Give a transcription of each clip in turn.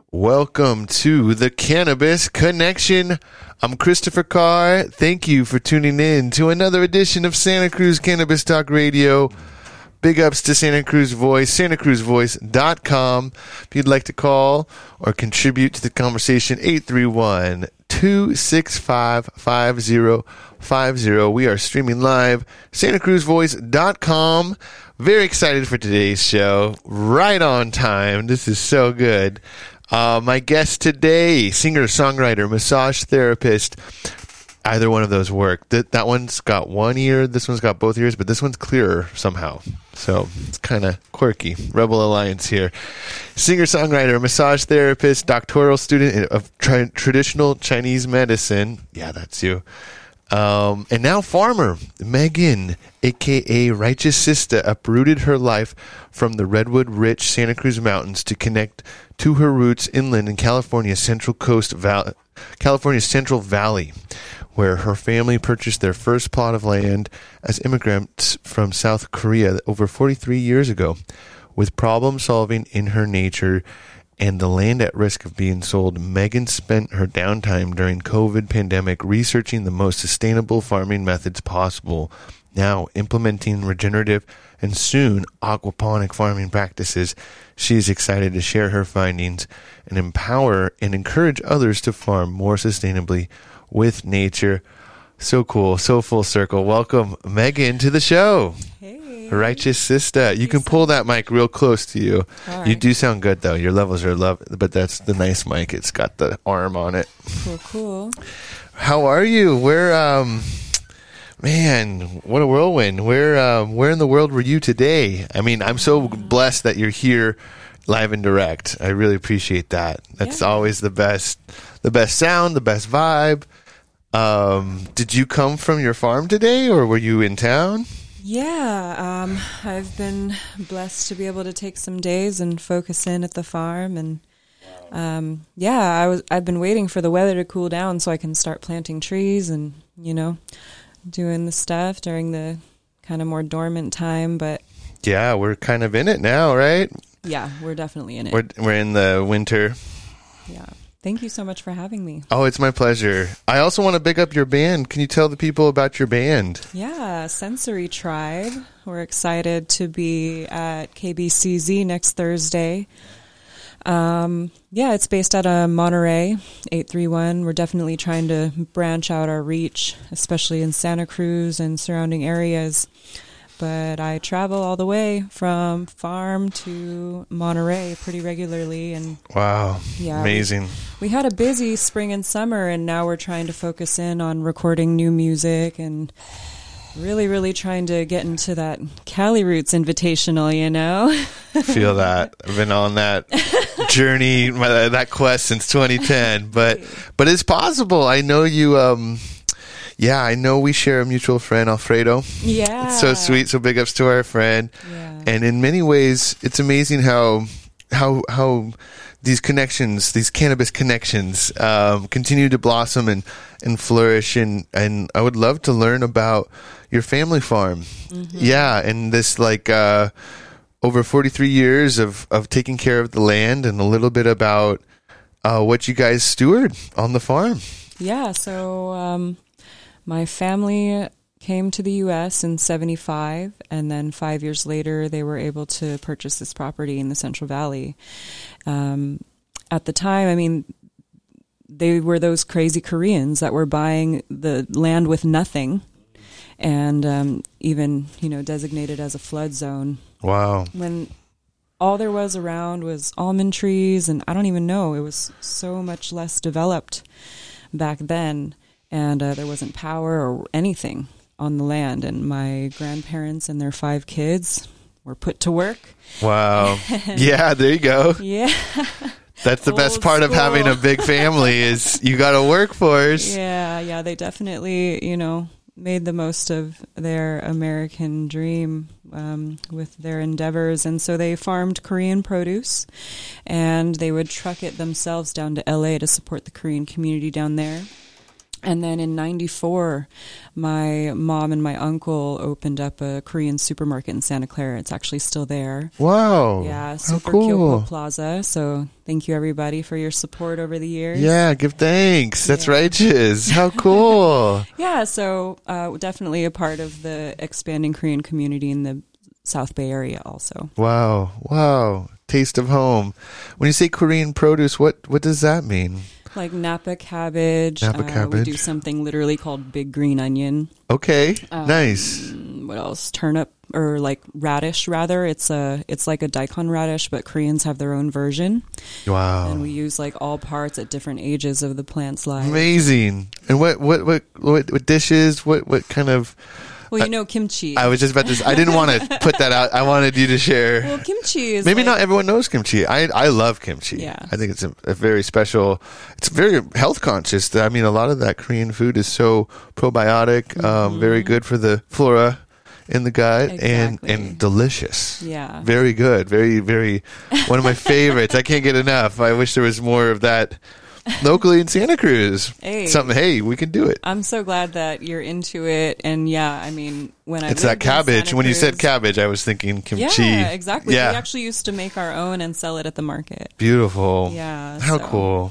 Welcome to the Cannabis Connection. I'm Christopher Carr. Thank you for tuning in to another edition of Santa Cruz Cannabis Talk Radio. Big ups to Santa Cruz Voice, santacruzvoice.com. If you'd like to call or contribute to the conversation, 831-265-5050. We are streaming live, santacruzvoice.com. Very excited for today's show. Right on time. This is so good. My guest today, singer-songwriter, massage therapist. Either one of those work. That one's got one ear, this one's got both ears, but this one's clearer somehow. So it's kind of quirky. Rebel Alliance here. Singer-songwriter, massage therapist, doctoral student of traditional Chinese medicine. Yeah, that's you. And now farmer. Megan, a.k.a. Righteous Sister, uprooted her life from the redwood-rich Santa Cruz Mountains to connect to her roots inland in California's Central Valley, where her family purchased their first plot of land as immigrants from South Korea over 43 years ago. With problem solving in her nature and the land at risk of being sold, Megan spent her downtime during COVID pandemic researching the most sustainable farming methods possible, now implementing regenerative and soon aquaponic farming practices. She is excited to share her findings and empower and encourage others to farm more sustainably with nature. So cool, so full circle. Welcome, Megan, to the show. Hey. Righteous Sister. You can pull that mic real close to you. Right. You do sound good, though. Your levels are low, but that's the nice mic. It's got the arm on it. Cool. How are you? Man, what a whirlwind. Where in the world were you today? I mean, I'm so blessed that you're here live and direct. I really appreciate that. That's always the best sound, the best vibe. Did you come from your farm today, or were you in town? Yeah, I've been blessed to be able to take some days and focus in at the farm, and I've been waiting for the weather to cool down so I can start planting trees and doing the stuff during the kind of more dormant time. But yeah, we're kind of in it now, right? Yeah, we're definitely in it. We're in the winter. Yeah. Thank you so much for having me. Oh, it's my pleasure. I also want to big up your band. Can you tell the people about your band? Yeah, Sensory Tribe. We're excited to be at KBCZ next Thursday. It's based out of Monterey, 831. We're definitely trying to branch out our reach, especially in Santa Cruz and surrounding areas. But I travel all the way from farm to Monterey pretty regularly. And wow, yeah, amazing. We had a busy spring and summer, and now we're trying to focus in on recording new music and really, really trying to get into that Cali Roots Invitational, Feel that. I've been on that journey, that quest since 2010. But it's possible. I know you... I know we share a mutual friend, Alfredo. Yeah. It's so sweet. So big ups to our friend. Yeah. And in many ways, it's amazing how these connections, these cannabis connections, continue to blossom and flourish. And I would love to learn about your family farm. Mm-hmm. Yeah. And this over 43 years of taking care of the land, and a little bit about what you guys steward on the farm. Yeah. So, my family came to the U.S. in 1975, and then 5 years later, they were able to purchase this property in the Central Valley. At the time, I mean, they were those crazy Koreans that were buying the land with nothing, and even, designated as a flood zone. Wow. When all there was around was almond trees, and I don't even know, it was so much less developed back then. And there wasn't power or anything on the land. And my grandparents and their 5 kids were put to work. Wow. Yeah, there you go. Yeah. That's the best part of having a big family is you got a workforce. Yeah. They definitely, made the most of their American dream with their endeavors. And so they farmed Korean produce, and they would truck it themselves down to LA to support the Korean community down there. And then in 94, my mom and my uncle opened up a Korean supermarket in Santa Clara. It's actually still there. Wow. Yeah, how Super cool. Kyopo Plaza. So thank you, everybody, for your support over the years. Yeah, give thanks. That's Yeah. righteous. How cool. Yeah, so definitely a part of the expanding Korean community in the South Bay Area also. Wow. Wow. Taste of home. When you say Korean produce, what does that mean? Like Napa cabbage. Napa We cabbage. do something literally called big green onion. Okay. Nice. What else? Turnip, or like radish rather. It's like a daikon radish, but Koreans have their own version. Wow. And we use like all parts at different ages of the plant's life. Amazing. And what dishes? What kind of? Well, you know kimchi. I was just about to. I didn't want to put that out. I wanted you to share. Well, kimchi is Maybe like, not everyone knows kimchi. I love kimchi. Yeah. I think it's a very special. It's very health conscious. I mean, a lot of that Korean food is so probiotic, very good for the flora in the gut, Exactly. and delicious. Yeah. Very good. Very, very, one of my favorites. I can't get enough. I wish there was more of that locally in Santa Cruz. Hey. We can do it. I'm so glad that you're into it. And yeah, I mean, when I It's that lived in cabbage. Santa When you said Cruz- cabbage, I was thinking kimchi. Yeah, exactly. Yeah. We actually used to make our own and sell it at the market. Beautiful. Yeah. How so, cool.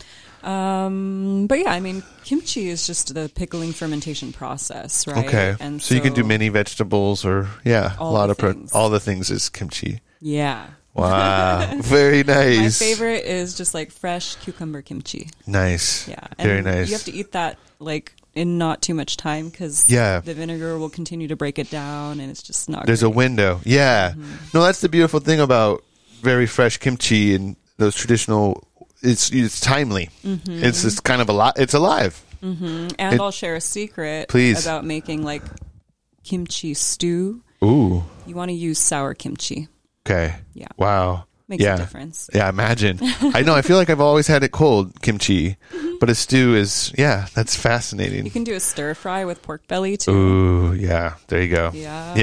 But yeah, I mean, kimchi is just the pickling fermentation process, right? Okay. And so you can do many vegetables or, a All lot the of, things. all the things is kimchi. Yeah. Wow. Very nice. My favorite is just like fresh cucumber kimchi. Nice. Yeah. Very And nice. You have to eat that like in not too much time because Yeah. the vinegar will continue to break it down and it's just not There's a great. window. Yeah. No, that's the beautiful thing about very fresh kimchi and those traditional. It's timely. It's just kind of it's alive. And it- I'll share a secret Please. about making like kimchi stew. Ooh. You want to use sour kimchi. Okay. Yeah. Wow. Makes yeah. a difference. Yeah, imagine. I know. I feel like I've always had it cold kimchi, but a stew is that's fascinating. You can do a stir fry with pork belly too. Ooh, yeah. There you go. Yeah.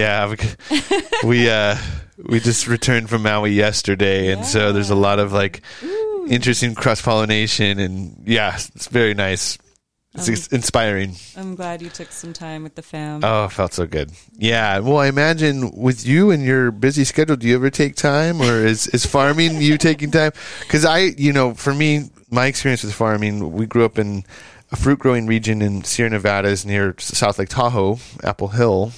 Yeah. We just returned from Maui yesterday, and so there's a lot of like interesting cross pollination, and it's very nice. It's inspiring. I'm glad you took some time with the fam. Oh, it felt so good. Yeah. Well, I imagine with you and your busy schedule, do you ever take time, or is farming you taking time? Because for me, my experience with farming, we grew up in a fruit growing region in Sierra Nevadas near South Lake Tahoe, Apple Hill,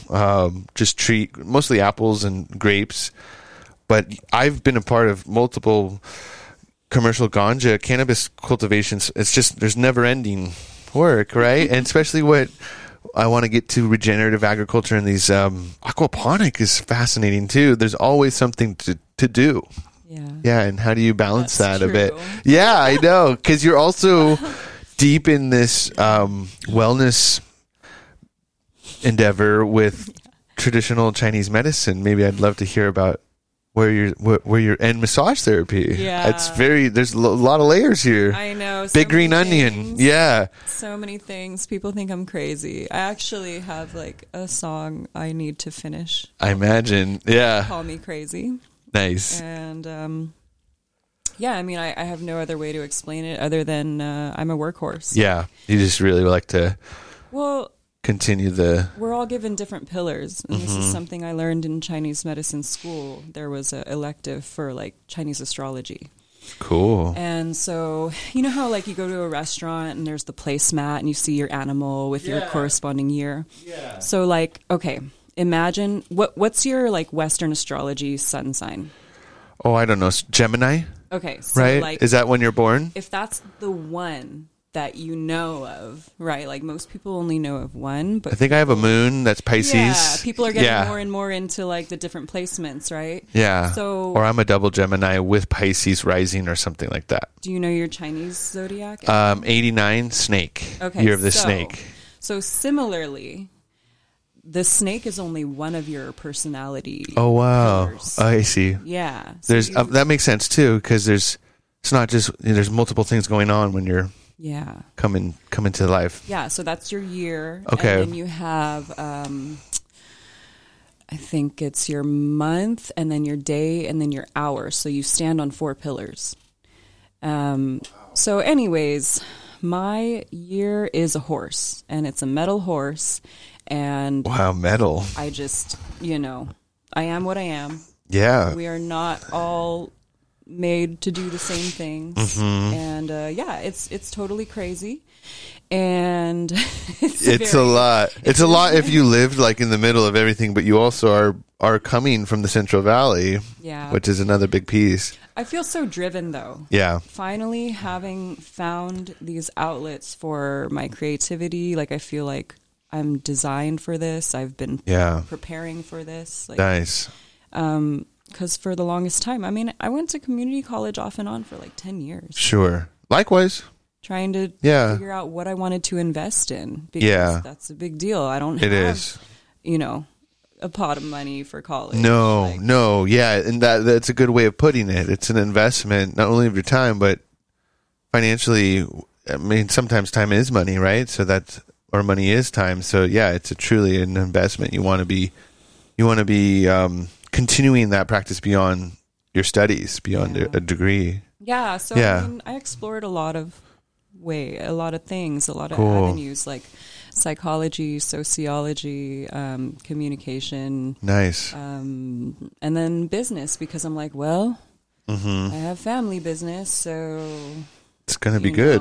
mostly apples and grapes. But I've been a part of multiple commercial ganja cannabis cultivations. It's just, there's never ending work, right? And especially what I want to get to regenerative agriculture and these aquaponic is fascinating too. There's always something to do. Yeah, and how do you balance That's that a bit? true. Yeah, I know, because you're also deep in this wellness endeavor with traditional Chinese medicine. Maybe I'd love to hear about where you're and massage therapy. Yeah. There's a lot of layers here. I know. So Big green many onion. things. Yeah. So many things. People think I'm crazy. I actually have like a song I need to finish. I imagine. Yeah. Call Me Crazy. Nice. And I mean, I have no other way to explain it other than I'm a workhorse. Yeah. You just really like to Well, continue the. we're all given different pillars. And this is something I learned in Chinese medicine school. There was an elective for like Chinese astrology. Cool. And so, you know how like you go to a restaurant and there's the placemat and you see your animal with your corresponding year? Yeah. So like, okay, imagine what's your like Western astrology sun sign? Oh, I don't know. Gemini, Okay, so right? like Is that when you're born? if that's the one that you know of, right? Like most people only know of one, but I think I have a moon that's Pisces. yeah, people are getting Yeah. more and more into like the different placements, right? Yeah. So- or I'm a double Gemini with Pisces rising or something like that. Do you know your Chinese zodiac? 89 snake. Okay, Year of the so- snake. So similarly, the snake is only one of your personality. Oh wow. pillars. I see. Yeah. So There's you- that makes sense too because it's not just there's multiple things going on when you're yeah. coming to life. Yeah, so that's your year. Okay. And then you have, I think it's your month, and then your day, and then your hour. So you stand on 4 pillars. So anyways, my year is a horse, and it's a metal horse. And Wow, metal. I just, I am what I am. Yeah. We are not all made to do the same things. Mm-hmm. And it's totally crazy. And It's a lot. It's a lot if you lived like in the middle of everything, but you also are coming from the Central Valley, which is another big piece. I feel so driven, though. Yeah. Finally, having found these outlets for my creativity, like I feel like I'm designed for this. I've been preparing for this. Like, Nice. Because for the longest time, I mean, I went to community college off and on for like 10 years. Sure. Likewise. Trying to figure out what I wanted to invest in. Because that's a big deal. I don't have, a pot of money for college. No. Yeah. And that's a good way of putting it. It's an investment, not only of your time, but financially. I mean, sometimes time is money, right? Or money is time. So yeah, it's truly an investment. You want to be continuing that practice beyond your studies, beyond a degree. Yeah. So I mean, I explored a lot of things, a lot of avenues like psychology, sociology, communication. Nice. And then business, because I'm like, well, I have family business, so it's going to be good.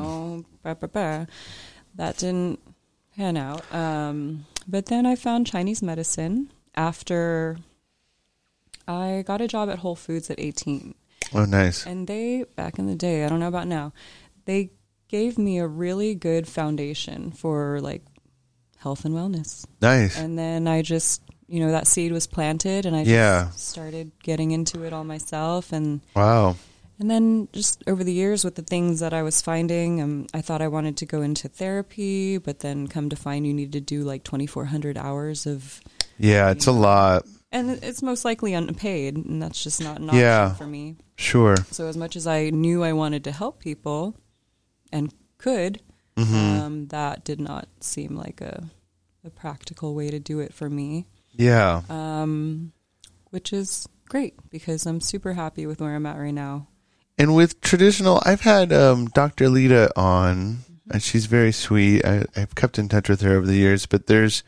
That didn't pan out. But then I found Chinese medicine after I got a job at Whole Foods at 18. Oh, nice. And they, back in the day, I don't know about now, they gave me a really good foundation for like health and wellness. Nice. And then I just, that seed was planted, and I just started getting into it all myself. And wow. And then just over the years with the things that I was finding, I thought I wanted to go into therapy, but then come to find you need to do like 2,400 hours of... Yeah, it's a lot. And it's most likely unpaid, and that's just not an option for me. Sure. So as much as I knew I wanted to help people and could, that did not seem like a practical way to do it for me. Yeah. Which is great, because I'm super happy with where I'm at right now. And with traditional, I've had Dr. Lita on, and she's very sweet. I've kept in touch with her over the years, but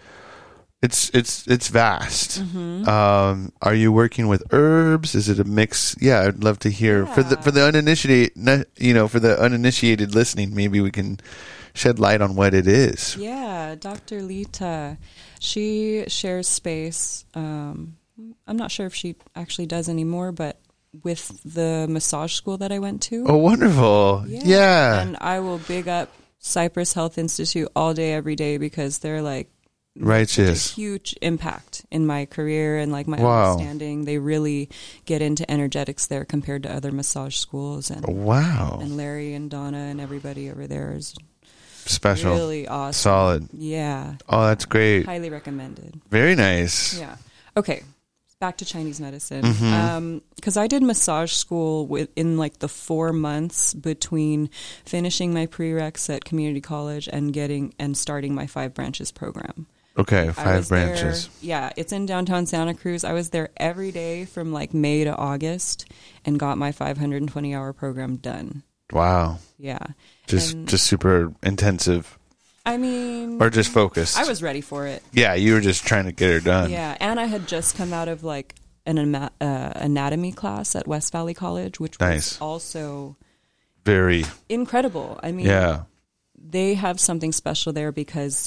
it's vast. Are you working with herbs? Is it a mix? Yeah, I'd love to hear for the uninitiated listening. Maybe we can shed light on what it is. Yeah, Dr. Lita, she shares space. I'm not sure if she actually does anymore, but with the massage school that I went to. Oh, wonderful. Yeah. And I will big up Cypress Health Institute all day, every day, because they're like righteous. Such a huge impact in my career and like my understanding. They really get into energetics there compared to other massage schools. And and Larry and Donna and everybody over there is special, really awesome, solid. Yeah. Oh, that's great. Highly recommended. Very nice. Yeah. Okay. Back to Chinese medicine. Because I did massage school in like the 4 months between finishing my prereqs at community college and starting my 5 branches program. Okay, 5 branches. It's in downtown Santa Cruz. I was there every day from like May to August and got my 520-hour program done. Wow. Yeah. Just super intensive. I mean... Or just focused. I was ready for it. Yeah, you were just trying to get her done. Yeah, and I had just come out of like an anatomy class at West Valley College, which was also... very... incredible. I mean, they have something special there because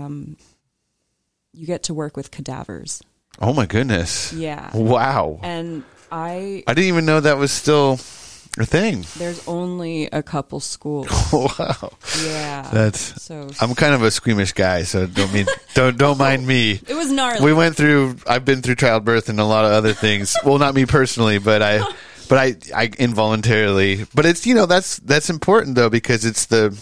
you get to work with cadavers. Oh my goodness. Yeah. Wow. And I didn't even know that was still... a thing. There's only a couple schools. Wow. Yeah. That's so. I'm kind of a squeamish guy, so don't mind me. It was gnarly. I've been through childbirth and a lot of other things. Well, not me personally, but I involuntarily. But it's that's important though, because it's the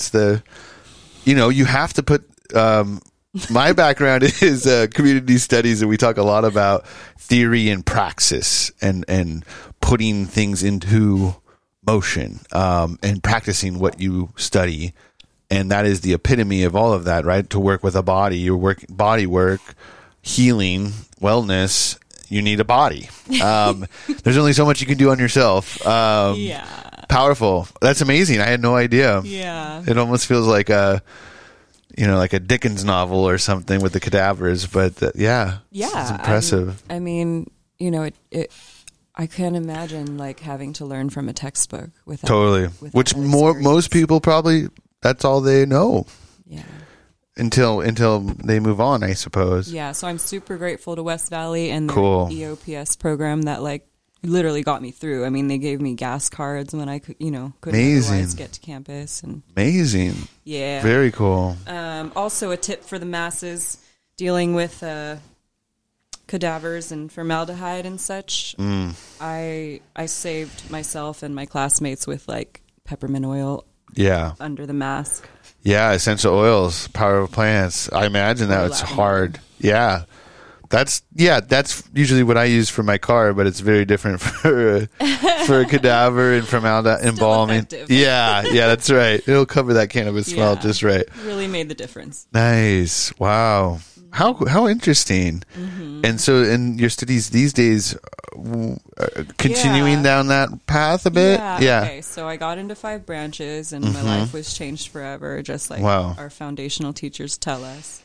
you have to put. My background is community studies, and we talk a lot about theory and praxis and putting things into motion and practicing what you study. And that is the epitome of all of that, right? To work with a body, body work, healing, wellness, you need a body. There's only so much you can do on yourself. Powerful. That's amazing. I had no idea. Yeah. It almost feels like a, like a Dickens novel or something with the cadavers. But Yeah. it's impressive. I mean, I can't imagine like having to learn from a textbook without Totally. without Which that most experience. people probably, that's all they know Yeah. until they move on, I suppose. Yeah. So I'm super grateful to West Valley and the Cool. EOPS program that like literally got me through. I mean, they gave me gas cards when I could, couldn't Amazing. otherwise get to campus, and Amazing. yeah. Very cool. Also, a tip for the masses dealing with cadavers and formaldehyde and such. I saved myself and my classmates with like peppermint oil Yeah. under the mask. Yeah, essential oils, power of plants. I imagine that Or it's lavender. hard. Yeah. That's usually what I use for my car, but it's very different for a cadaver and formaldehyde embalming. effective. Yeah, that's right. It'll cover that cannabis smell Yeah. just right. Really made the difference. Nice. Wow. How interesting. And so in your studies these days, continuing Yeah. down that path a bit? Yeah. Okay, so I got into 5 branches and my life was changed forever, just like Wow. our foundational teachers tell us.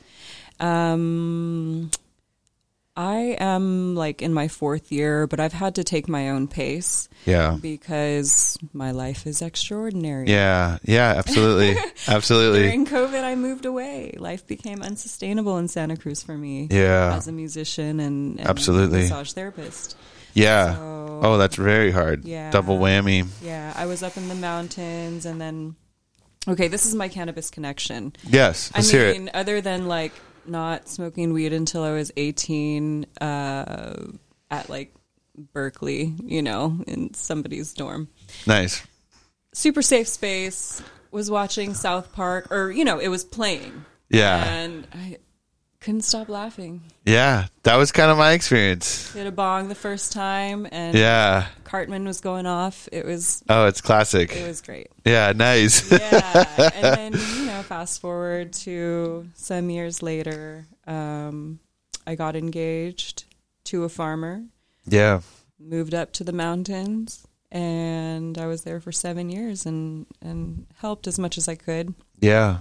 I am like in my 4th year, but I've had to take my own pace Yeah. because my life is extraordinary. Yeah. Yeah, absolutely. Absolutely. During COVID, I moved away. Life became unsustainable in Santa Cruz for me. Yeah. As a musician and Absolutely. massage therapist. Yeah. So- Oh, that's very hard. Yeah. Double whammy. Yeah, I was up in the mountains and then, okay, this is my cannabis connection. Yes. Let's hear it. Other than like not smoking weed until I was 18 at like Berkeley, in somebody's dorm. Nice. Super safe space, was watching South Park, or, it was playing. Yeah. And I couldn't stop laughing. Yeah. That was kind of my experience. Hit a bong the first time and Yeah. Cartman was going off. It was Oh, it's classic. great. Yeah. Nice. Yeah. And then, fast forward to some years later, I got engaged to a farmer, Yeah. moved up to the mountains, and I was there for 7 years and helped as much as I could. Yeah.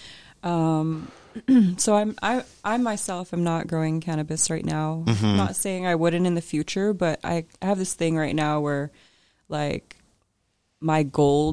So I myself am not growing cannabis right now. I'm not saying I wouldn't in the future, but I have this thing right now where like my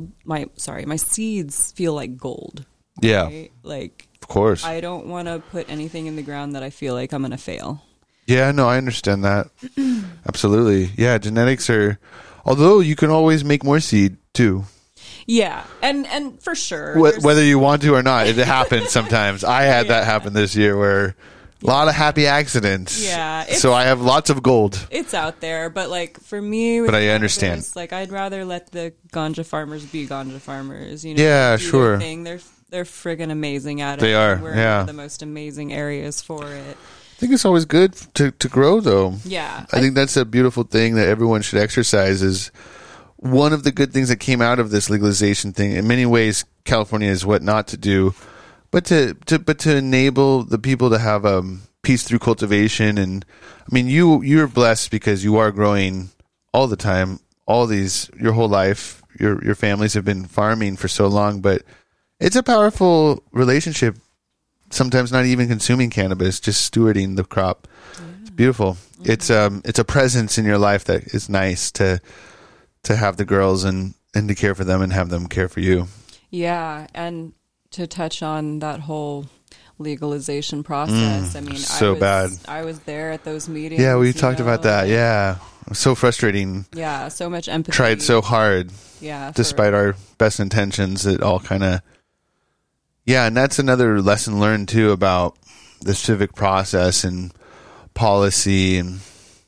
seeds feel like gold. Yeah. Right? Like Of course. I don't want to put anything in the ground that I feel like I'm going to fail. Yeah. No, I understand that. Absolutely. Yeah. Genetics are, although you can always make more seed too. Yeah. And for sure. Whether you want to or not, it happens sometimes. I had that happen this year where a lot of happy accidents. Yeah, So I have lots of gold. it's out there, but like for me, with But I cannabis, understand. Like I'd rather let the ganja farmers be ganja farmers. Yeah, do their sure. thing. They're friggin' amazing at it. They are, We're in yeah. one of the most amazing areas for it. I think it's always good to grow though. Yeah, I think that's a beautiful thing that everyone should exercise. Is one of the good things that came out of this legalization thing. In many ways, California is what not to do, but to enable the people to have peace through cultivation. And I mean, you're blessed because you are growing all the time. Your whole life, your families have been farming for so long, but it's a powerful relationship. Sometimes not even consuming cannabis, just stewarding the crop. It's beautiful. Mm-hmm. It's a presence in your life that is nice to have the girls and to care for them and have them care for you. yeah, and to touch on that whole legalization process. I mean, so bad. I was there at those meetings. Yeah, we you talked know, about that. like, Yeah. It was so frustrating. yeah, so much empathy. Tried so hard yeah, despite our best intentions. It all kind of, yeah. And that's another lesson learned too about the civic process and policy. And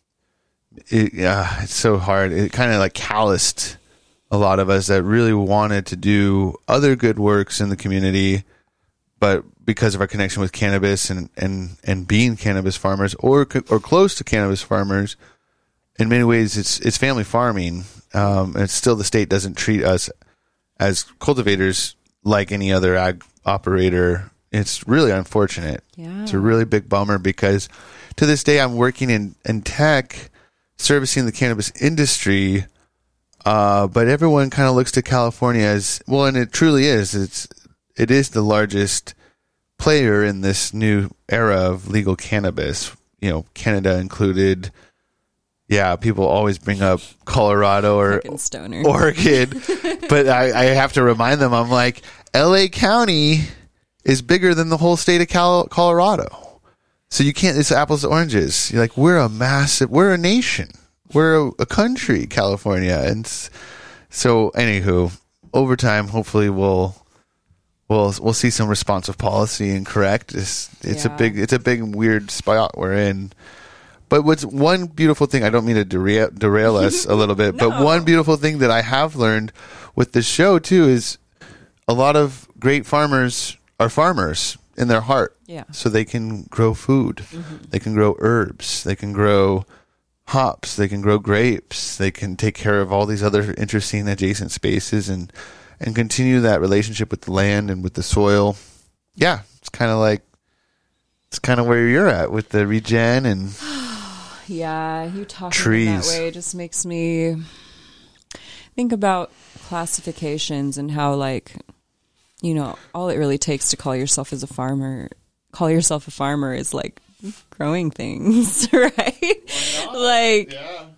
it's so hard. It kind of like calloused a lot of us that really wanted to do other good works in the community, but because of our connection with cannabis and being cannabis farmers or close to cannabis farmers, in many ways it's family farming. And still the state doesn't treat us as cultivators like any other ag operator. It's really unfortunate. Yeah. It's a really big bummer because to this day I'm working in tech, servicing the cannabis industry, But everyone kind of looks to California as well, and it truly is. It is the largest player in this new era of legal cannabis. You know, Canada included. Yeah, people always bring up Colorado or Fucking stoner. Oregon, but I have to remind them. I'm like, L.A. County is bigger than the whole state of Colorado, so you can't. It's apples to oranges. You're like, we're a nation. We're a country, California, and so anywho, over time, hopefully we'll see some responsive policy and correct. It's a big weird spot we're in. But what's one beautiful thing? I don't mean to derail us a little bit, No. but one beautiful thing that I have learned with this show too is a lot of great farmers are farmers in their heart. Yeah. So they can grow food, they can grow herbs, they can grow hops, they can grow grapes, they can take care of all these other interesting adjacent spaces and continue that relationship with the land and with the soil. Yeah, it's kind of where you're at with the regen and Yeah, you talking trees. that way just makes me think about classifications and how, like, you know, all it really takes to call yourself a farmer is like growing things, right? Like,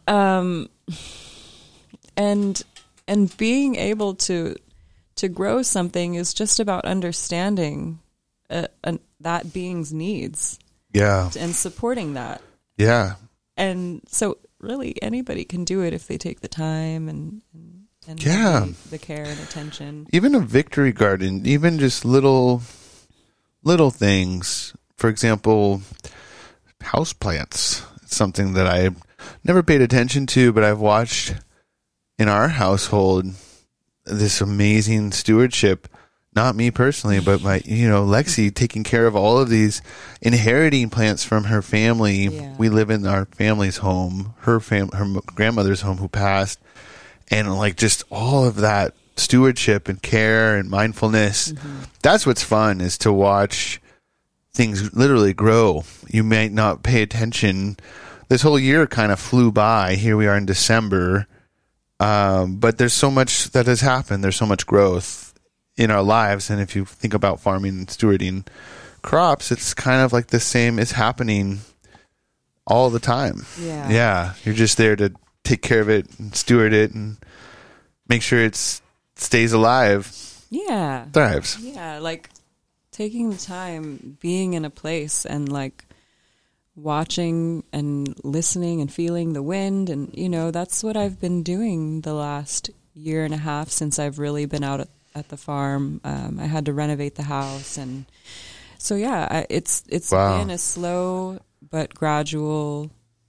and being able to grow something is just about understanding that being's needs yeah, and supporting that. yeah, And so really anybody can do it if they take the time and Yeah. the care and attention. even a victory garden, even just little things. For example, houseplants. It's something that I never paid attention to, but I've watched in our household this amazing stewardship. Not me personally, but my, Lexi taking care of all of these, inheriting plants from her family. Yeah. We live in our family's home, her grandmother's home who passed, and like just all of that stewardship and care and mindfulness. That's what's fun, is to watch things literally grow. You might not pay attention. This whole year kind of flew by. Here we are in December. But there's so much that has happened. There's so much growth in our lives. And if you think about farming and stewarding crops, it's kind of like the same is happening all the time. Yeah. Yeah. You're just there to take care of it and steward it and make sure it stays alive, Yeah. thrives. Yeah, like taking the time, being in a place and like watching and listening and feeling the wind. And, that's what I've been doing the last year and a half since I've really been out at the farm. I had to renovate the house. And so, yeah, it's Wow. been a slow but gradual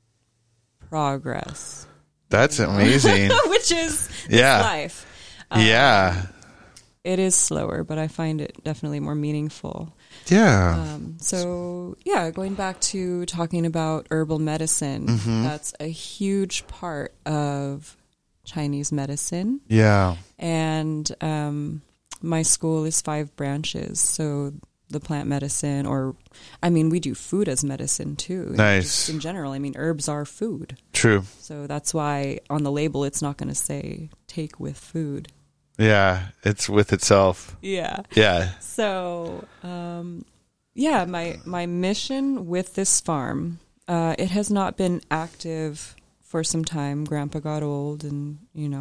progress, That's amazing. which is Yeah. life. Yeah. It is slower, but I find it definitely more meaningful. Yeah. So, yeah, going back to talking about herbal medicine, that's a huge part of Chinese medicine. Yeah. And my school is 5 branches. So the plant medicine, we do food as medicine too. Nice. Just in general, herbs are food. True. So that's why on the label it's not going to say take with food. Yeah. It's with itself. Yeah. Yeah. So, my mission with this farm, it has not been active for some time. Grandpa got old and,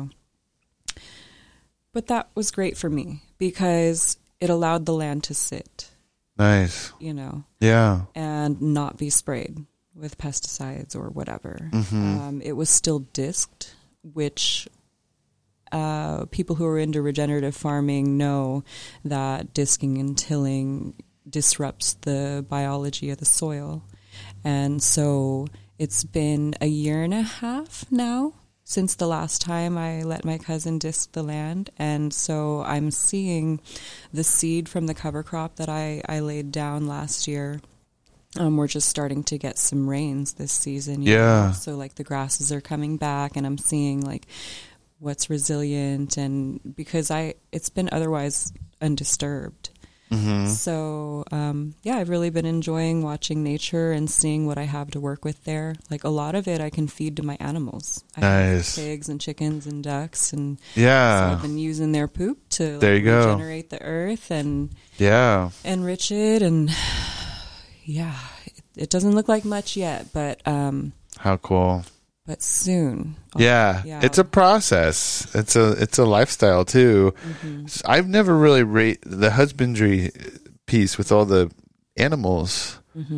but that was great for me because it allowed the land to sit, Nice. Yeah. and not be sprayed with pesticides or whatever. Mm-hmm. It was still disked, which people who are into regenerative farming know that disking and tilling disrupts the biology of the soil. And so it's been a year and a half now since the last time I let my cousin disc the land. And so I'm seeing the seed from the cover crop that I laid down last year. We're just starting to get some rains this season. Yeah. So like the grasses are coming back and I'm seeing like what's resilient, and because it's been otherwise undisturbed. So, yeah, I've really been enjoying watching nature and seeing what I have to work with there. Like a lot of it I can feed to my animals. I Nice. have pigs and chickens and ducks, and so Yeah. I've been using their poop to There you go. regenerate the earth and Yeah. enrich it. And yeah, it doesn't look like much yet, but How cool. soon. Yeah. Yeah. It's a process. It's a lifestyle too. I've never really the husbandry piece with all the animals.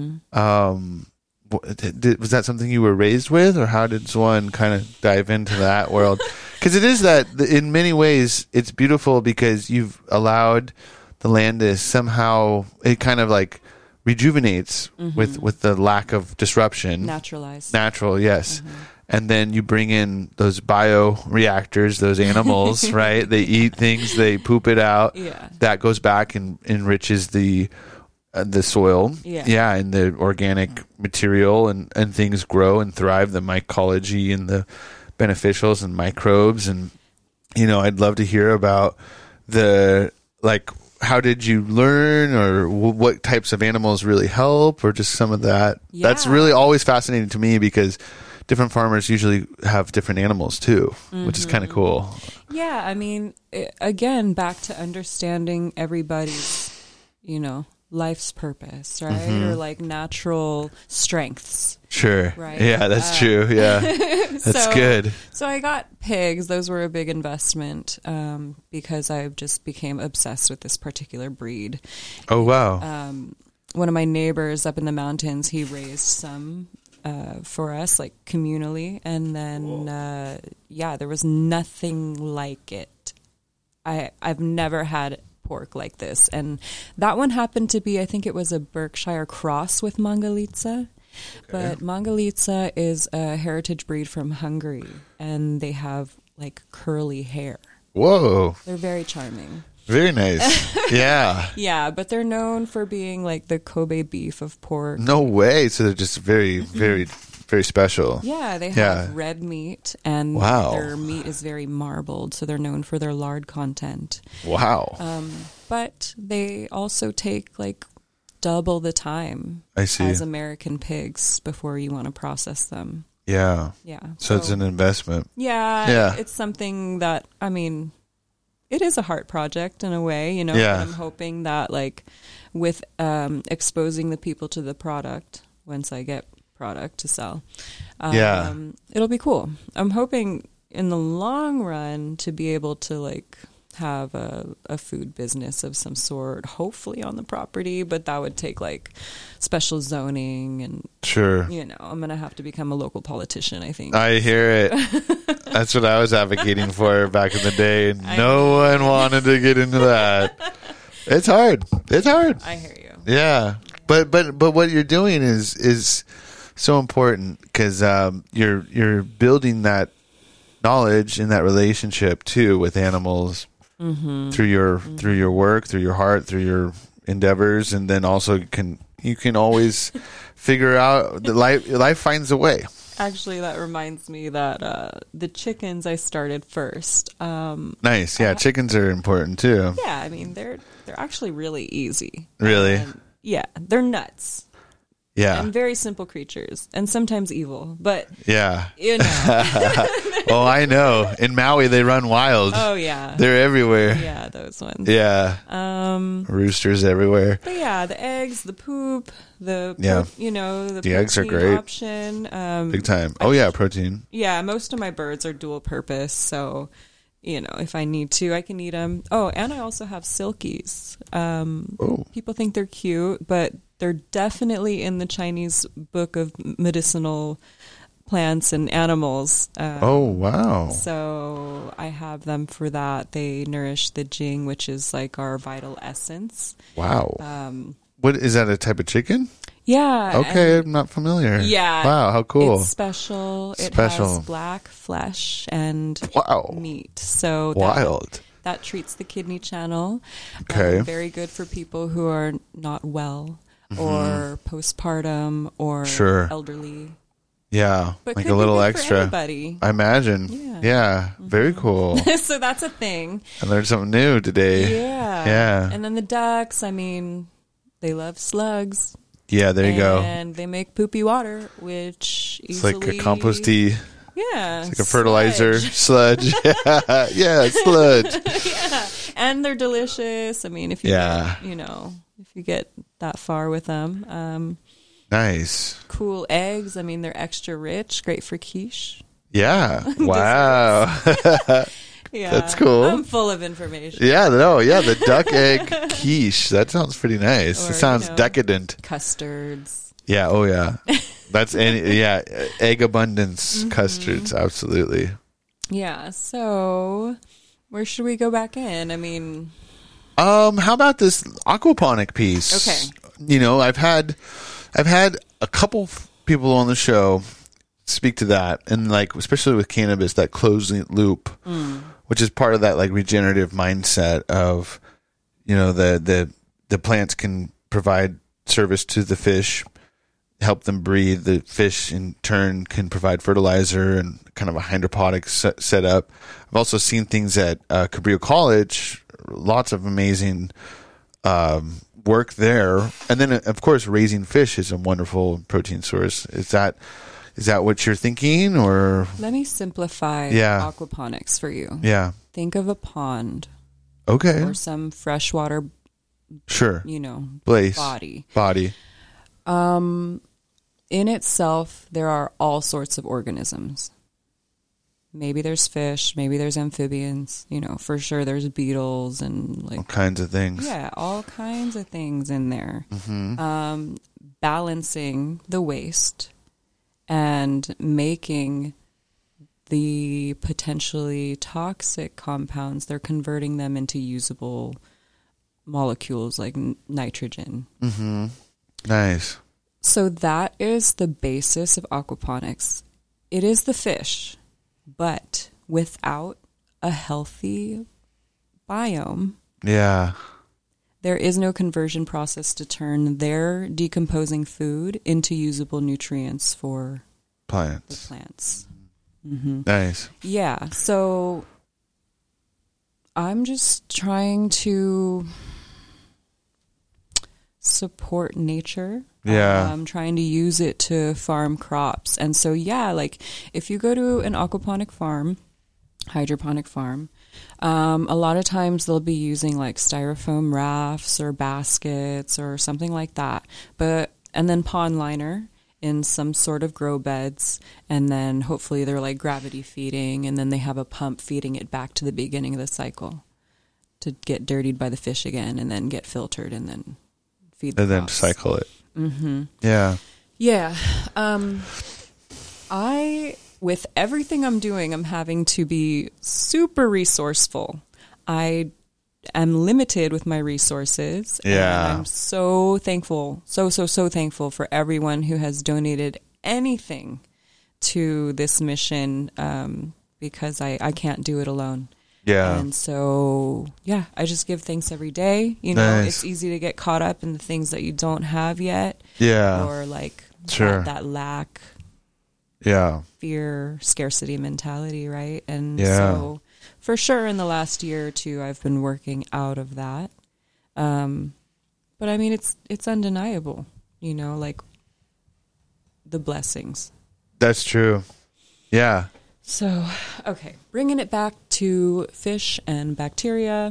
Was that something you were raised with, or how did one kind of dive into that world? Because it is that in many ways it's beautiful because you've allowed the land to somehow, it kind of like rejuvenates with the lack of disruption. Naturalized. Natural, yes. And then you bring in those bioreactors, those animals, right? They eat things, they poop it out. Yeah. That goes back and enriches the soil. Yeah. And the organic material, and things grow and thrive, the mycology and the beneficials and microbes. And, I'd love to hear about how did you learn, or what types of animals really help, or just some of that. Yeah. That's really always fascinating to me because different farmers usually have different animals too, which is kind of cool. Yeah, I mean, again, back to understanding everybody's, life's purpose, right? Or like natural strengths. Sure. Right. Yeah, that's true. Yeah. That's good. So I got pigs. Those were a big investment because I just became obsessed with this particular breed. Oh, wow. One of my neighbors up in the mountains, he raised some for us, like communally. And then, there was nothing like it. I've never had pork like this. And that one happened to be, I think it was a Berkshire cross with Mangalitsa. Okay. But Mangalitsa is a heritage breed from Hungary, and they have like curly hair. Whoa. They're very charming. Very nice. Yeah. Yeah, but they're known for being like the Kobe beef of pork. No way. So they're just very, very, very special. Yeah, they have red meat, and their meat is very marbled, so they're known for their lard content. Wow. But they also take like double the time as American pigs before you want to process them. Yeah. Yeah. So it's an investment. Yeah. It's something that, I mean, it is a heart project in a way, Yeah. But I'm hoping that like with exposing the people to the product, once I get product to sell, it'll be cool. I'm hoping in the long run to be able to like have a food business of some sort, hopefully on the property, but that would take like special zoning and sure. I'm going to have to become a local politician, I think. I hear it. That's what I was advocating for back in the day, and no one wanted to get into that. It's hard. I hear you. Yeah. But what you're doing is so important because you're building that knowledge and that relationship too with animals through your work, through your heart, through your endeavors, and then also you can always figure out that life finds a way. Actually, that reminds me that the chickens I started first. Nice, yeah. Chickens are important too. Yeah, I mean they're actually really easy. Really? Yeah, they're nuts. Yeah. And very simple creatures, and sometimes evil, but yeah. Oh, I know. In Maui, they run wild. Oh, yeah. They're everywhere. Yeah, those ones. Yeah. Roosters everywhere. But yeah, the eggs, the poop, the eggs are great. Option. Big time. Oh, yeah, protein. Yeah, most of my birds are dual purpose, so if I need to, I can eat them. Oh, and I also have silkies. People think they're cute, but they're definitely in the Chinese book of medicinal plants and animals. Oh, wow. So I have them for that. They nourish the jing, which is like our vital essence. Wow. What is that, a type of chicken? Yeah. Okay, I'm not familiar. Yeah. Wow, how cool. It's special. It has black flesh and meat. So wild. That treats the kidney channel. Okay. Very good for people who are not well or postpartum or elderly. Yeah, But like could a be little good for extra. anybody. I imagine. Yeah. Yeah, very cool. So that's a thing. I learned something new today. Yeah. Yeah. And then the ducks, I mean, they love slugs. Yeah, there you go. And they make poopy water, which It's easily... like a composty, Yeah. it's like a fertilizer sludge. Yeah, sludge. Yeah. And they're delicious. I mean, if you Yeah. get, if you get that far with them. Nice. Cool eggs. I mean, they're extra rich. Great for quiche. Yeah. Wow. Yeah. That's cool. I'm full of information. Yeah, no, yeah, the duck egg quiche. That sounds pretty nice. Or, It sounds decadent. Custards. Yeah, oh yeah. That's egg abundance custards, absolutely. Yeah. So where should we go back in? I mean, How about this aquaponic piece? Okay. I've had a couple people on the show speak to that, and like especially with cannabis, that closing loop, which is part of that like regenerative mindset of, the plants can provide service to the fish, help them breathe. The fish in turn can provide fertilizer and kind of a hydroponic setup. I've also seen things at Cabrillo College, lots of amazing work there. And then of course raising fish is a wonderful protein source. Is that what you're thinking, or? let me simplify Yeah. aquaponics for you. Yeah. Think of a pond Okay. or some freshwater, Sure. Place. body. In itself, there are all sorts of organisms. Maybe there's fish, maybe there's amphibians, for sure there's beetles and All kinds of things. yeah, all kinds of things in there. Balancing the waste and making the potentially toxic compounds, they're converting them into usable molecules like nitrogen. Nice. So that is the basis of aquaponics. It is the fish, but without a healthy biome, Yeah. there is no conversion process to turn their decomposing food into usable nutrients for the Plants. plants. Nice. Yeah, so I'm just trying to support nature. Yeah. I'm trying to use it to farm crops. And so, yeah, like if you go to an aquaponic farm, hydroponic farm, a lot of times they'll be using like styrofoam rafts or baskets or something like that. And then pond liner in some sort of grow beds. And then hopefully they're like gravity feeding, and then they have a pump feeding it back to the beginning of the cycle to get dirtied by the fish again, and then get filtered, and then feed the And then crops. cycle it. Yeah. Yeah. With everything I'm doing, I'm having to be super resourceful. I am limited with my resources. Yeah. And I'm so thankful, so thankful for everyone who has donated anything to this mission, because I can't do it alone. Yeah. And so, yeah, I just give thanks every day. Nice. It's easy to get caught up in the things that you don't have yet. Yeah. Or like Sure. that lack, Yeah. fear, scarcity mentality, right? And Yeah. so for sure in the last year or two, I've been working out of that. But I mean, it's undeniable, like the blessings. That's true. Yeah. So, okay, bringing it back to fish and bacteria.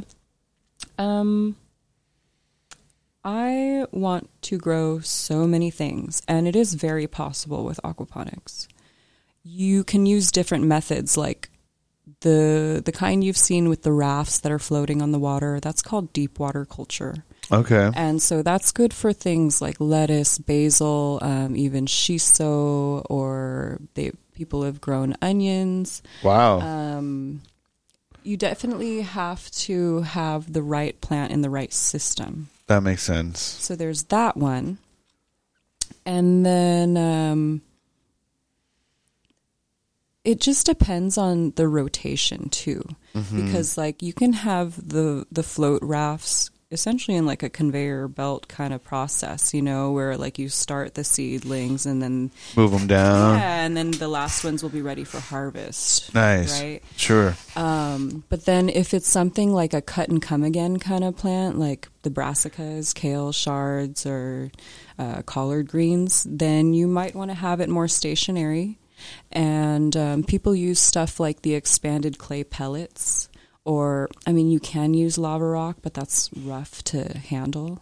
I want to grow so many things, and it is very possible with aquaponics. You can use different methods, like the kind you've seen with the rafts that are floating on the water. That's called deep water culture. Okay. And so that's good for things like lettuce, basil, even shiso, or people have grown onions. Wow. You definitely have to have the right plant in the right system. That makes sense. So there's that one. And then it just depends on the rotation too. Because like you can have the float rafts essentially in like a conveyor belt kind of process, where like you start the seedlings and then move them down. Yeah, and then the last ones will be ready for harvest. Nice. Right? Sure. But then if it's something like a cut and come again kind of plant, like the brassicas, kale shards, or collard greens, then you might want to have it more stationary. And people use stuff like the expanded clay pellets, or, you can use lava rock, but that's rough to handle.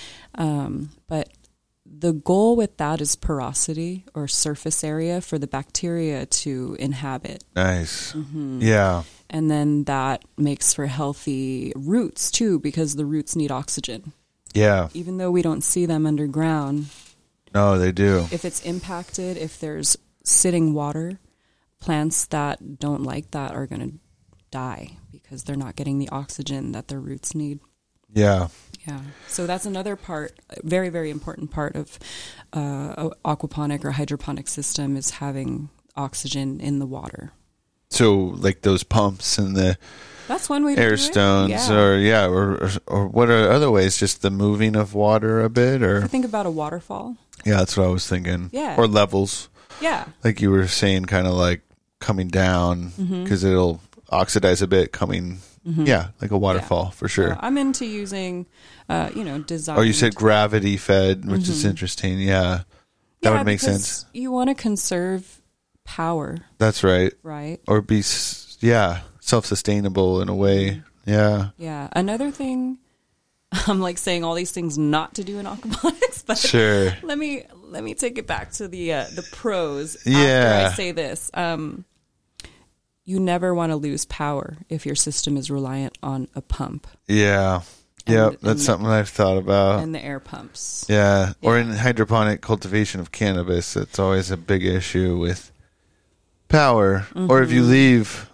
But the goal with that is porosity or surface area for the bacteria to inhabit. Nice. Yeah. And then that makes for healthy roots too, because the roots need oxygen. Yeah. Even though we don't see them underground. No, they do. If it's impacted, if there's sitting water, plants that don't like that are going to die because they're not getting the oxygen that their roots need. Yeah. Yeah. So that's another part, very, very important part of aquaponic or hydroponic system is having oxygen in the water. So like those pumps and the that's one way to air do stones it. or what are other ways? Just the moving of water a bit, or I think about a waterfall. Yeah, that's what I was thinking. Yeah. Or levels. Yeah. Like you were saying, kind of like coming down because it'll oxidize a bit coming. Yeah, like a waterfall for sure. I'm into using, design. Oh, you said gravity fed, which is interesting. Yeah. That would make sense. You want to conserve power. That's right. Right. Or be, self-sustainable in a way. Yeah. Yeah. Another thing, I'm like saying all these things not to do in aquaponics, but sure. let me take it back to the pros. Yeah. After I say this, you never want to lose power if your system is reliant on a pump. Yeah. Yep, that's something I've thought about. And the air pumps. Yeah. Or in hydroponic cultivation of cannabis, it's always a big issue with power. Or if you leave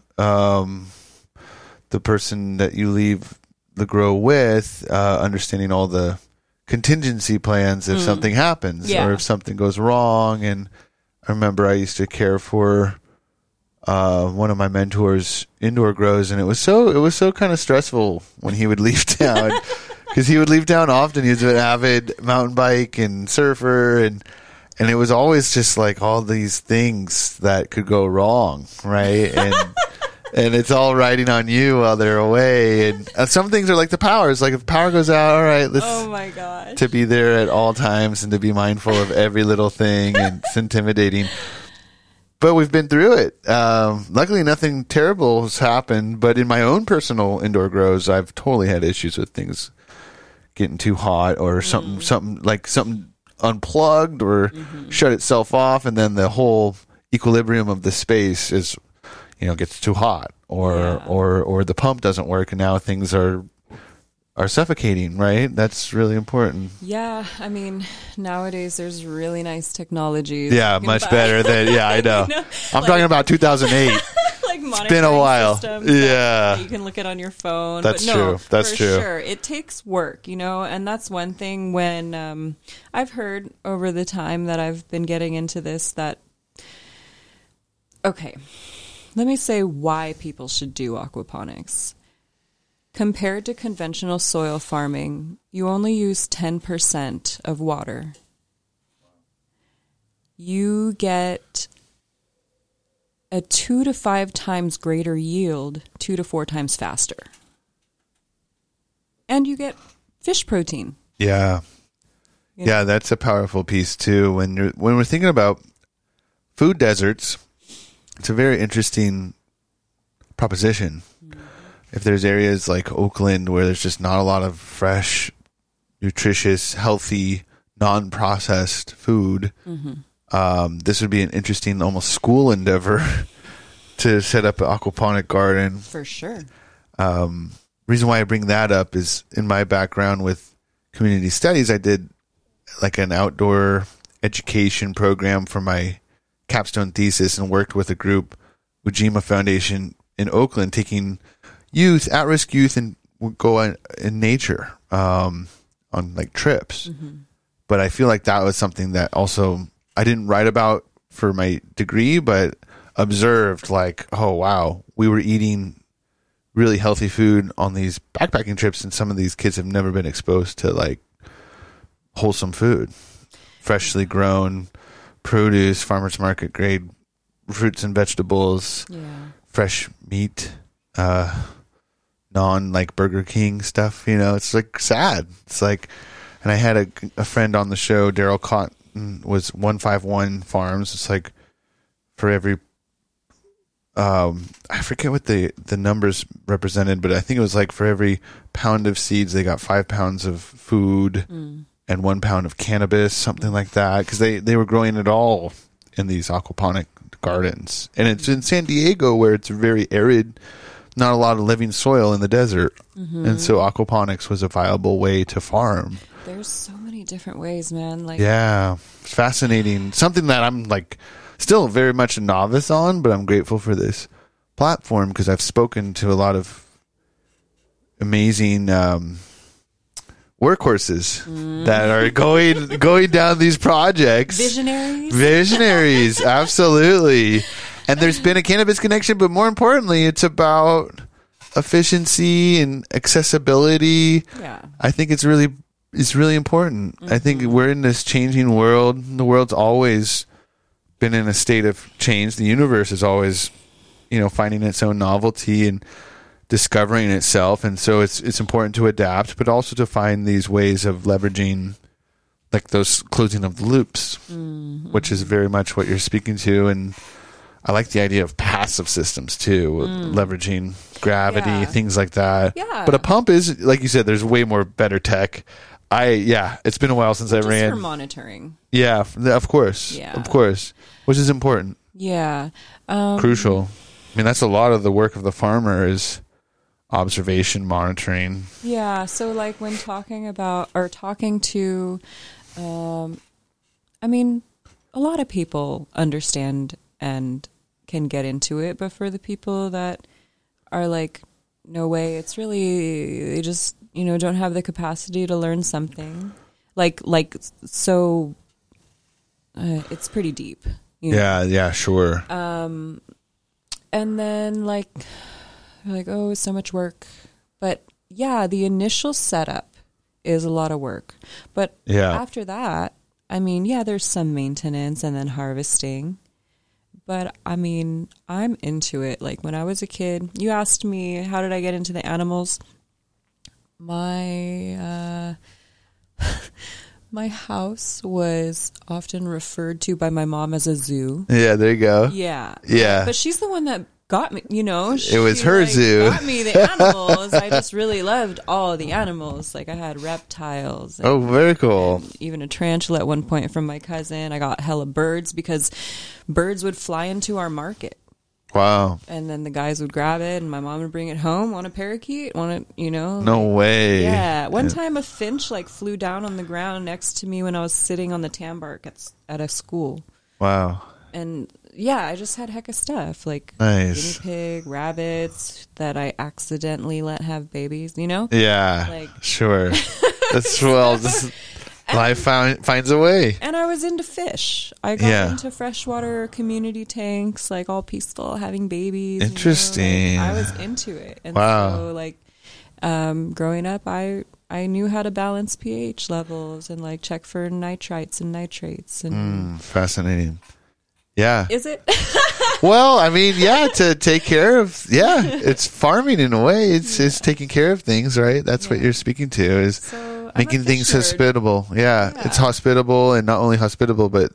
the person that you leave the grow with, understanding all the contingency plans if something happens or if something goes wrong. And I remember I used to care for one of my mentors' indoor grows, and it was so kind of stressful when he would leave town because he would leave town often. He was an avid mountain bike and surfer, and it was always just like all these things that could go wrong, right? And and it's all riding on you while they're away. And some things are like the power. It's like if power goes out, all right, oh my gosh, to be there at all times and to be mindful of every little thing, and it's intimidating. But we've been through it. Luckily, nothing terrible has happened. But in my own personal indoor grows, I've totally had issues with things getting too hot or something unplugged or shut itself off, and then the whole equilibrium of the space is, gets too hot, or the pump doesn't work, and now things are suffocating, right? That's really important. Yeah, I mean, nowadays there's really nice technology. Yeah, much better than, I know. I'm talking about 2008. Like it's been a while. Yeah. You can look at on your phone. That's but true. That's true. Sure. It takes work, and that's one thing when I've heard over the time that I've been getting into this that, okay, let me say why people should do aquaponics. Compared to conventional soil farming, you only use 10% of water. You get a 2 to 5 times greater yield, 2 to 4 times faster. And you get fish protein. Yeah. Yeah, that's a powerful piece too. When we're thinking about food deserts, it's a very interesting proposition. If there's areas like Oakland where there's just not a lot of fresh, nutritious, healthy, non-processed food, this would be an interesting, almost school endeavor to set up an aquaponic garden. For sure. Reason why I bring that up is in my background with community studies, I did like an outdoor education program for my capstone thesis and worked with a group, Ujima Foundation in Oakland, taking at-risk youth, and go in nature on like trips. But I feel like that was something that also I didn't write about for my degree, but observed like, oh wow, we were eating really healthy food on these backpacking trips, and some of these kids have never been exposed to like wholesome food, freshly grown produce, farmers market grade fruits and vegetables, fresh meat, non like Burger King stuff. It's like sad. It's like, and I had a friend on the show, Daryl Cotton, was 151 Farms. It's like for every I forget what the numbers represented, but I think it was like for every pound of seeds, they got 5 pounds of food and 1 pound of cannabis, something like that. Because they were growing it all in these aquaponic gardens. And it's in San Diego, where it's very arid, not a lot of living soil in the desert. And so aquaponics was a viable way to farm. There's so many different ways, man. Like, yeah, it's fascinating. Something that I'm like still very much a novice on, but I'm grateful for this platform because I've spoken to a lot of amazing workhorses that are going down these projects. Visionaries, absolutely. And there's been a cannabis connection, but more importantly, it's about efficiency and accessibility. Yeah, I think it's really important. I think we're in this changing world. The world's always been in a state of change. The universe is always, finding its own novelty and discovering itself. And so it's important to adapt, but also to find these ways of leveraging like those closing of the loops, which is very much what you're speaking to. And I like the idea of passive systems too, leveraging gravity, things like that. Yeah. But a pump is, like you said, there's way more better tech. It's been a while since I ran. Just for monitoring. Yeah, of course. Yeah. Of course. Which is important. Yeah. Crucial. I mean, that's a lot of the work of the farmer is observation, monitoring. Yeah. So like when talking to, I mean, a lot of people understand and can get into it, but for the people that are like, no way, it's really, they just, don't have the capacity to learn something. So it's pretty deep. Yeah, sure. And then like, you're like, oh, it's so much work. But yeah, the initial setup is a lot of work. But after that, I mean, there's some maintenance and then harvesting. But I mean, I'm into it. Like when I was a kid, you asked me, how did I get into the animals? My house was often referred to by my mom as a zoo. Yeah, there you go. Yeah. Yeah. But she's the one that got me, it was her zoo. Got me the animals. I just really loved all the animals. Like I had reptiles. Oh, very cool. Even a tarantula at one point from my cousin. I got hella birds because birds would fly into our market. Wow. And then the guys would grab it and my mom would bring it home. Want a parakeet? No way. Yeah. One time a finch flew down on the ground next to me when I was sitting on the tambark at a school. Wow. And I just had hecka stuff like nice. guinea pig, rabbits that I accidentally let have babies, Yeah. Sure. That's life finds a way. And I was into fish. I got into freshwater community tanks, like all peaceful, having babies. Interesting. I was into it. And wow. so growing up, I knew how to balance pH levels and check for nitrites and nitrates. And fascinating. Yeah. Is it? Well, I mean, to take care of, it's farming in a way. It's taking care of things, right? That's what you're speaking to is making things hospitable. Yeah, it's hospitable, and not only hospitable, but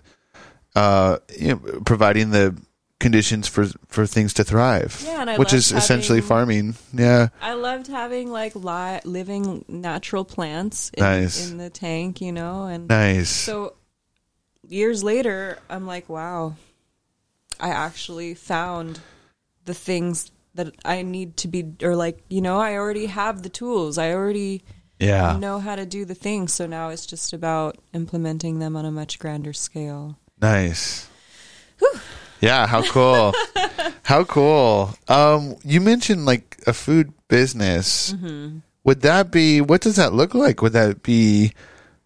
providing the conditions for things to thrive. Yeah, and which is essentially farming. Yeah, I loved having living natural plants in the tank, and nice. So years later, I'm like, wow. I actually found the things that I need to be, or I already have the tools. I already know how to do the things. So now it's just about implementing them on a much grander scale. Nice. Whew. Yeah. How cool. How cool. You mentioned a food business. Mm-hmm. Would that be, what does that look like? Would that be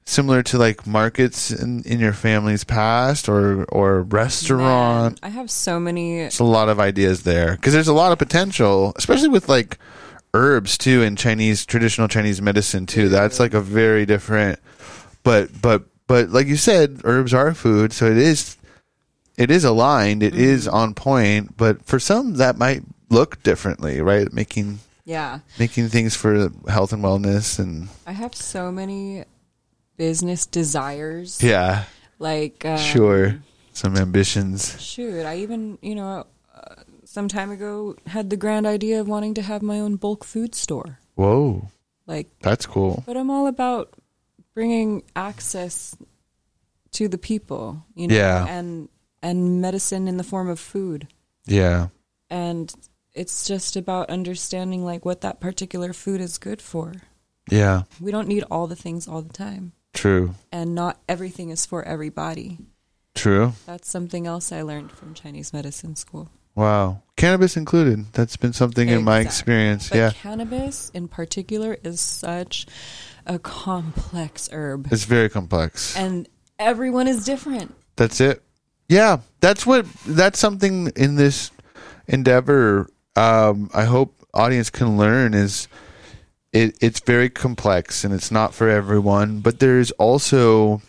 similar to like markets in your family's past or restaurant? Man, I have so many. There's a lot of ideas there because there's a lot of potential, especially with like herbs too in traditional Chinese medicine too. That's like a very different, but like you said, herbs are food, so it is aligned, it is on point, but for some that might look differently, right? Making things for health and wellness. And I have so many business desires. Yeah. Like sure. Some ambitions. Shoot, I even, some time ago had the grand idea of wanting to have my own bulk food store. Whoa. Like that's cool. But I'm all about bringing access to the people, and medicine in the form of food. Yeah. And it's just about understanding like what that particular food is good for. Yeah. We don't need all the things all the time. True. And not everything is for everybody. True. That's something else I learned from Chinese medicine school. Wow. Cannabis included. That's been something in my experience. But cannabis in particular is such a complex herb. It's very complex. And everyone is different. That's it. Yeah. That's something in this endeavor I hope audience can learn is it's very complex and it's not for everyone, but there's also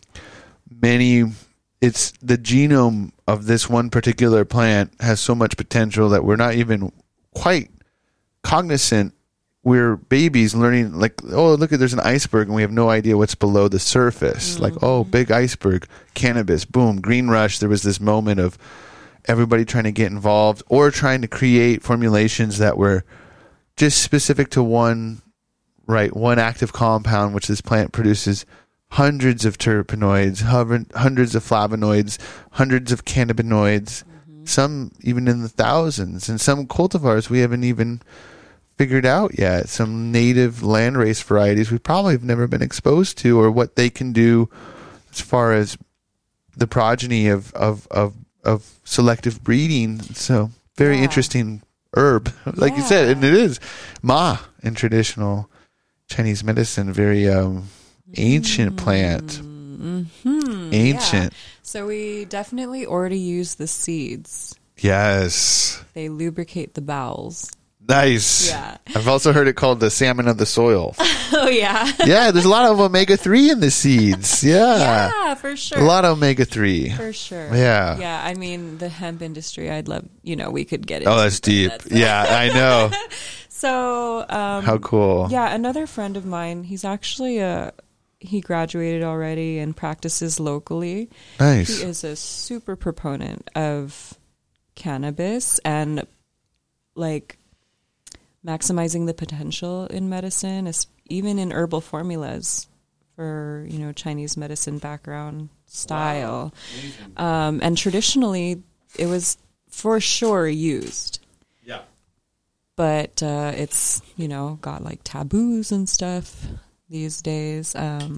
it's the genome of this one particular plant has so much potential that we're not even quite cognizant. We're babies learning like, oh, look at, there's an iceberg and we have no idea what's below the surface. Mm-hmm. Like, oh, big iceberg, cannabis, boom, green rush. There was this moment of everybody trying to get involved or trying to create formulations that were just specific to one active compound, which this plant produces hundreds of terpenoids, hundreds of flavonoids, hundreds of cannabinoids, some even in the thousands. And some cultivars we haven't even figured out yet. Some native landrace varieties we probably have never been exposed to, or what they can do as far as the progeny of selective breeding. So very interesting herb, like you said, and it is ma in traditional Chinese medicine, very ancient plant. Ancient. Yeah. So we definitely already use the seeds. Yes. They lubricate the bowels. Nice. Yeah. I've also heard it called the salmon of the soil. Oh, yeah. Yeah, there's a lot of omega-3 in the seeds. Yeah. Yeah, for sure. A lot of omega-3. For sure. Yeah. Yeah, I mean, the hemp industry, I'd love, we could get into. Oh, that's deep. Yeah, I know. So. How cool. Yeah, another friend of mine, he's actually he graduated already and practices locally. Nice. He is a super proponent of cannabis and, like, maximizing the potential in medicine, even in herbal formulas for, Chinese medicine background style. Wow. And traditionally, it was for sure used. Yeah. But it's, got like taboos and stuff these days.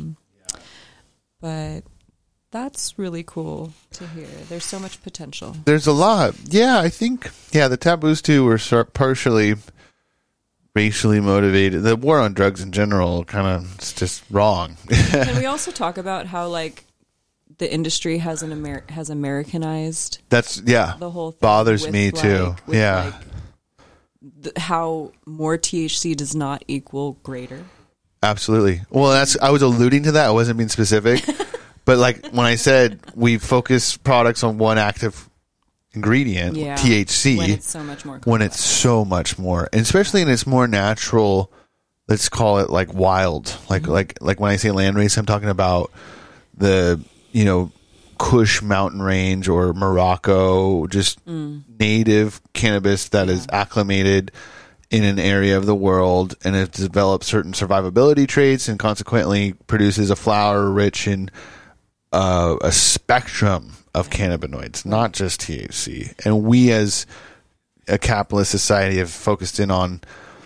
But that's really cool to hear. There's so much potential. There's a lot. Yeah, I think, the taboos too were partially racially motivated. The war on drugs in general it's just wrong. Can we also talk about how like the industry has Americanized? That's the whole thing bothers me too. Yeah, how more THC does not equal greater. Absolutely. Well, I was alluding to that. I wasn't being specific, but like when I said we focus products on one active ingredient, THC, when it's so much more complex. When it's so much more, and especially in its more natural, let's call it like wild, like when I say landrace, I'm talking about the Kush mountain range or Morocco, just native cannabis that is acclimated in an area of the world, and it develops certain survivability traits and consequently produces a flower rich in a spectrum of cannabinoids, not just THC. And we as a capitalist society have focused in on,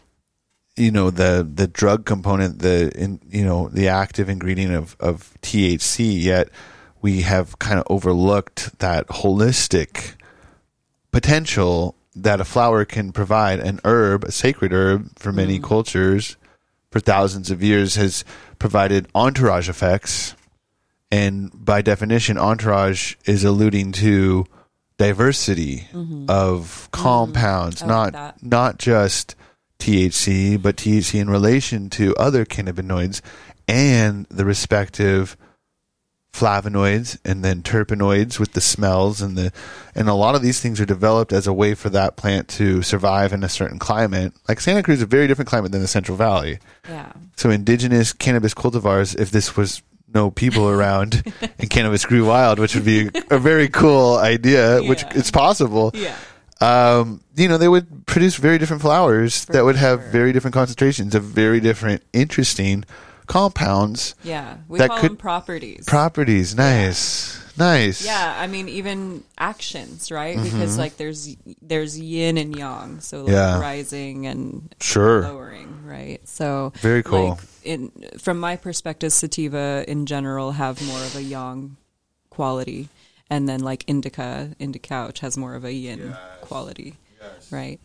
the drug component, the active ingredient of THC, yet we have kind of overlooked that holistic potential that a flower can provide. An herb, a sacred herb for many cultures for thousands of years, has provided entourage effects And by definition, entourage is alluding to diversity of compounds, not just THC, but THC in relation to other cannabinoids and the respective flavonoids and then terpenoids with the smells and a lot of these things are developed as a way for that plant to survive in a certain climate. Like Santa Cruz is a very different climate than the Central Valley. Yeah. So indigenous cannabis cultivars, if this was no people around and cannabis grew wild, which would be a very cool idea, which it's possible. Yeah. They would produce very different flowers that would have very different concentrations of very different interesting compounds. Yeah, we call them properties. Properties, nice. Nice. Yeah, I mean even actions, right? Because like there's yin and yang, so like rising and lowering, right? So very cool. Like from my perspective, sativa in general have more of a yang quality, and then like indica, which has more of a yin quality, right?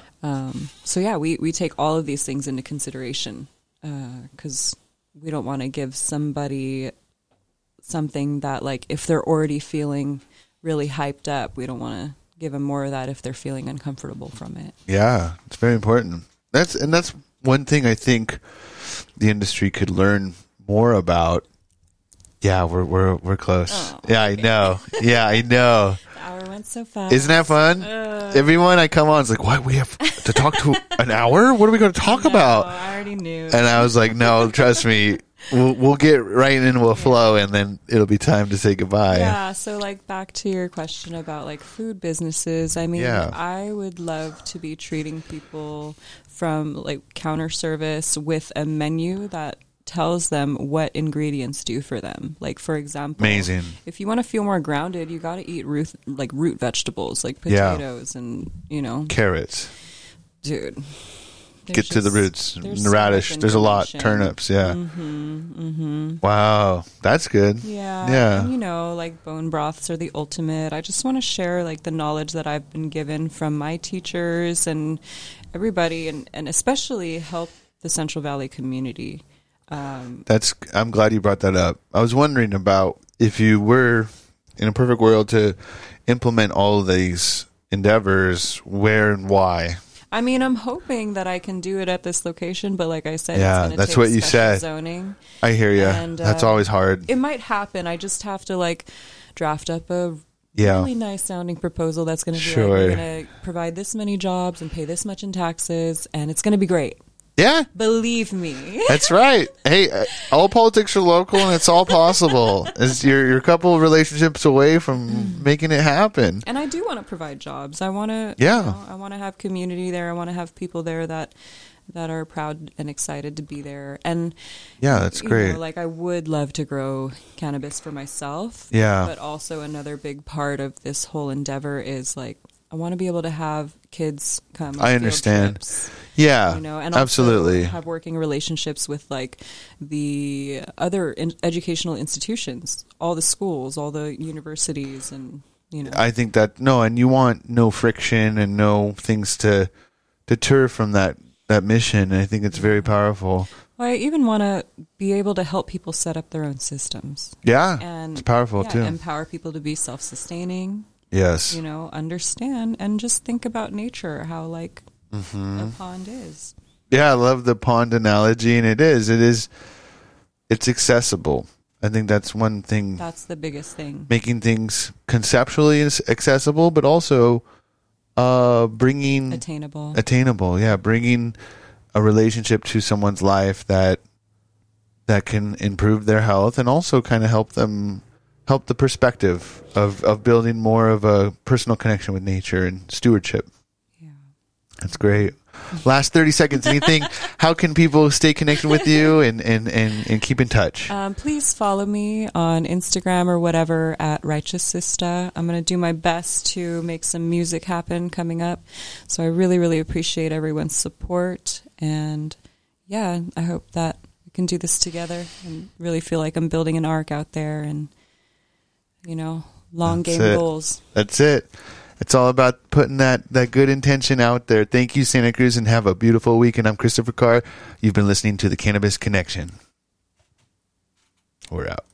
So yeah, we take all of these things into consideration because we don't want to give somebody something that, like, if they're already feeling really hyped up, we don't want to give them more of that if they're feeling uncomfortable from it. Yeah, it's very important. That's one thing I think the industry could learn more about. Yeah, we're close. Oh, yeah, okay. I know. Yeah, I know. The hour went so fast. Isn't that fun? Everyone I come on is like, what? We have to talk to an hour? What are we going to talk about? I already knew. And I was like, no, trust me. We'll get right into a flow, and then it'll be time to say goodbye. Yeah, so like back to your question about like food businesses. I mean, I would love to be treating people from like counter service with a menu that tells them what ingredients do for them. Like, for example, amazing. If you want to feel more grounded, you got to eat root vegetables like potatoes and, carrots. Get to the roots. The radish. There's a lot. Turnips. Yeah. Wow. That's good. Yeah. And, like bone broths are the ultimate. I just want to share like the knowledge that I've been given from my teachers and everybody, and especially help the Central Valley community. I'm glad you brought that up. I was wondering about if you were in a perfect world to implement all of these endeavors, where and why. I mean, I'm hoping that I can do it at this location, but like I said, it's going to take what you said. Zoning. I hear you. And, that's always hard. It might happen. I just have to like draft up a really nice sounding proposal that's going to be like, we're going to provide this many jobs and pay this much in taxes, and it's going to be great. Yeah. Believe me. That's right. Hey, all politics are local and it's all possible. You're a couple of relationships away from making it happen. And I do want to provide jobs. I want to I want to have community there. I want to have people there that are proud and excited to be there. And that's great. Like I would love to grow cannabis for myself. Yeah. But also another big part of this whole endeavor is like I want to be able to have kids come. I understand. Trips, yeah, and absolutely. Also have working relationships with like the other educational institutions, all the schools, all the universities, and I think that and you want no friction and no things to deter from that mission. And I think it's very powerful. Well, I even want to be able to help people set up their own systems. Yeah, and it's powerful too. Empower people to be self-sustaining. Yes. Understand and just think about nature, how like a pond is. Yeah, I love the pond analogy, and it's accessible. I think that's one thing. That's the biggest thing. Making things conceptually accessible, but also bringing attainable. Yeah, bringing a relationship to someone's life that can improve their health and also kind of help the perspective of building more of a personal connection with nature and stewardship. Yeah. That's great. Last 30 seconds. Anything? How can people stay connected with you and keep in touch? Please follow me on Instagram or whatever at Righteous Sista. I'm going to do my best to make some music happen coming up. So I really, really appreciate everyone's support. And I hope that we can do this together and really feel like I'm building an arc out there and long game goals. That's it. It's all about putting that good intention out there. Thank you, Santa Cruz, and have a beautiful week. And I'm Christopher Carr. You've been listening to The Cannabis Connection. We're out.